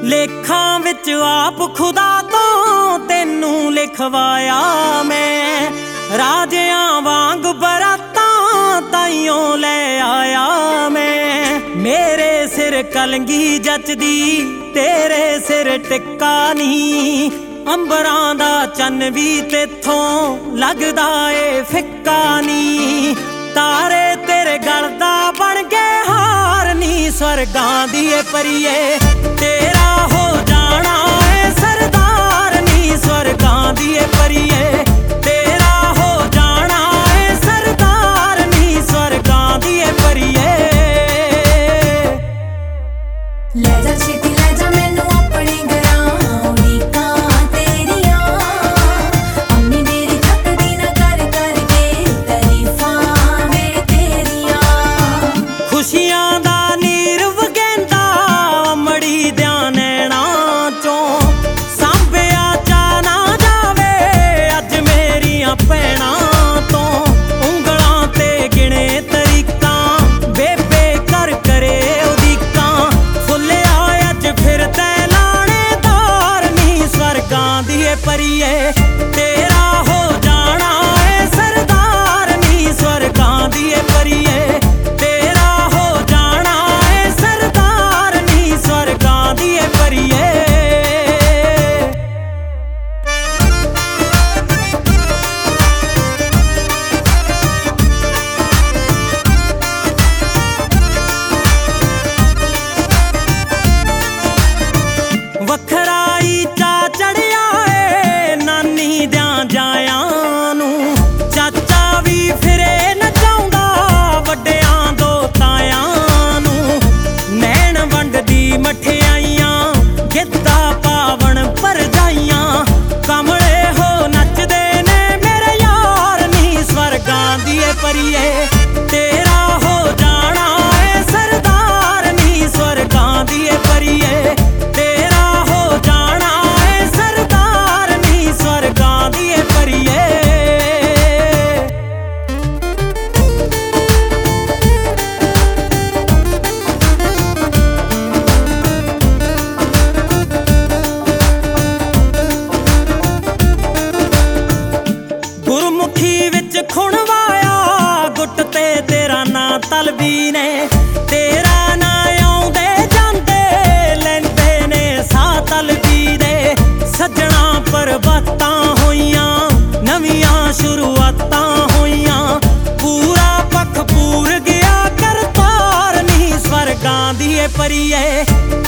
ਲੇਖਾਂ ਵਿੱਚ ਆਪ ਖੁਦਾ ਤੋਂ ਤੈਨੂੰ ਲਿਖਵਾਇਆ ਮੈਂ, ਰਾਜਿਆਂ ਵਾਂਗ ਬਰਾਤਾਂ ਤਾਈਓਂ ਲੈ ਆਇਆ ਮੈਂ। ਮੇਰੇ ਸਿਰ ਕਲੰਗੀ ਜੱਚਦੀ ਤੇਰੇ ਸਿਰ ਟਿੱਕਾ ਨਹੀਂ, ਅੰਬਰਾਂ ਦਾ ਚੰਨ ਵੀ ਤੇਥੋਂ ਲੱਗਦਾ ਏ ਫਿੱਕਾ ਨੀ। ਤਾਰੇ ਤੇਰੇ ਗਲ ਦਾ ਬਣ ਗਏ ਹਾਰ ਨੀ, ਸਵਰਗਾਂ ਦੀ ਏ ਪਰੀਏ ਤੇਰਾ ਹੋ ਜਾਣਾ ਏ ਸਰਦਾਰ ਨੀ, ਸਵਰਗਾਂ ਦੀ ਏ ਪਰੀਏ ਤੇਰਾ ਹੋ ਜਾਣਾ ਏ ਸਰਦਾਰ ਨੀ, ਸਵਰਗਾਂ ਦੀ ਏ ਪਰੀਏ। ਲੈ ਜਾ ਛੇਤੀ ਲੈ ਜਾ ਮੈਨੂੰ ਆਪਣੇ ਘਰਾਂ, ਉਡੀਕਾਂ ਤੇਰੀਆਂ ਅੰਮੀ ਮੇਰੀ ਥੱਕਦੀ ਨਾ ਕਰ ਕਰਕੇ ਤਾਰੀਫਾਂ ਵੇ ਤੇਰੀਆਂ। ਖੁਸ਼ੀਆਂ ਦਾ ਨੀਰ ਵਗੈਂਦਾ ਅਮੜੀ ਦਿਆਂ ਨੈਣਾਂ ਚੋਂ, ਸਾਂਭਿਆ ਚਾ ਨਾ ਜਾਵੇ ਅੱਜ ਮੇਰੀਆਂ ਭੈਣਾਂ ਤੋਂ। ਉਂਗਲਾਂ ਤੇ ਗਿਣੇ ਤਰੀਕਾਂ ਬੇਬੇ ਕਰ ਕਰੇ ਉਡੀਕਾਂ, ਫੁੱਲਿਆ ਅੱਜ ਫਿਰਦਾ ਲਾਣੇਦਾਰ ਨੀ, ਸਵਰਗਾਂ ਦੀ ਏ ਪਰੀਏ ਤੇਰਾ ਹੋ ਜਾਣਾ ਏ ਸਰਦਾਰ ਨੀ, ਸਵਰਗਾਂ ਦੀ ਏ ਪਰੀਏ ਤੇਰਾ ਹੋ ਜਾਣਾ ਏ ਸਰਦਾਰ ਨੀ, ਸਵਰਗਾਂ ਦੀ ਏ ਪਰੀਏ। ਵੱਖਰਾਈ ਚਾ ਚੜਿਆ ਏ ਨਾਨੀ ਦਿਆਂ ਜਾਇਆਂ ਨੂੰ, ਚਾਚਾ ਵੀ ਫਿਰੇ ਨਚਾਉਂਦਾ ਵੱਡਿਆਂ ਦੋ ਤਾਇਆਂ ਨੂੰ। ਨੈਣ ਵੰਡਦੀ ਮਠਿਆਈਆਂ ਗਿੱਧਾ ਪਾਵਣ ਭਰਜਾਈਆਂ, ਕਮਲੇ ਹੋ ਨੱਚਦੇ ਨੇ ਮੇਰੇ ਯਾਰ ਨੀ, ਸਵਰਗਾਂ ਦੀ ਏ ਪਰੀਏ ਤੇਰਾ ਹੋ ਜਾਣਾ ਏ ਸਰਦਾਰ ਨੀ, ਸਵਰਗਾਂ ਦੀ ਏ ਪਰੀਏ ਤੇਰਾ ਹੋ ਜਾਣਾ ਏ ਸਰਦਾਰ ਨੀ, ਸਵਰਗਾਂ ਦੀ ਏ ਪਰੀਏ। ਗੁਰਮੁਖੀ ਵਿੱਚ ਖੁਣਵਾਇਆ ਗੁੱਟ ਤੇ ਤੇਰਾ ਨਾਂ ਤਲਬੀ ਨੇ, ਤੇਰਾ ਨਾਂ ਆਉਂਦੇ ਜਾਂਦੇ ਲੈਂਦੇ ਨੇ ਸਾਹ ਤਲਬੀ ਦੇ। ਸੱਜਣਾ ਪਰਬਾਤਾਂ ਹੋਈਆਂ ਨਵੀਆਂ ਸ਼ੁਰੂਆਤਾਂ ਹੋਈਆਂ, ਪੂਰਾ ਪੱਖ ਪੂਰ ਗਿਆ ਕਰਤਾਰ ਨੀ, ਸਵਰਗਾਂ ਦੀ ਏ ਪਰੀਏ